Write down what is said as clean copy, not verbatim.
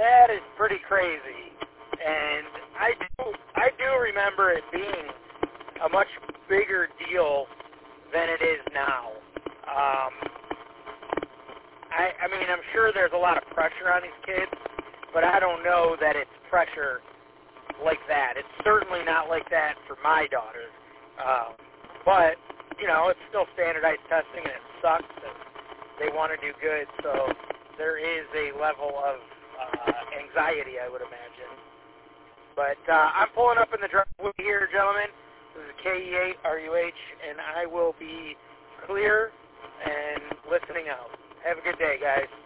That is pretty crazy. And I do remember it being a much bigger deal than it is now. I mean, I'm sure there's a lot of pressure on these kids, but I don't know that it's pressure like that. It's certainly not like that for my daughters. But, you know, it's still standardized testing, and it sucks, and they want to do good, so there is a level of anxiety, I would imagine. But I'm pulling up in the driveway here, gentlemen. This is KE8RUH, and I will be clear and listening out. Have a good day, guys.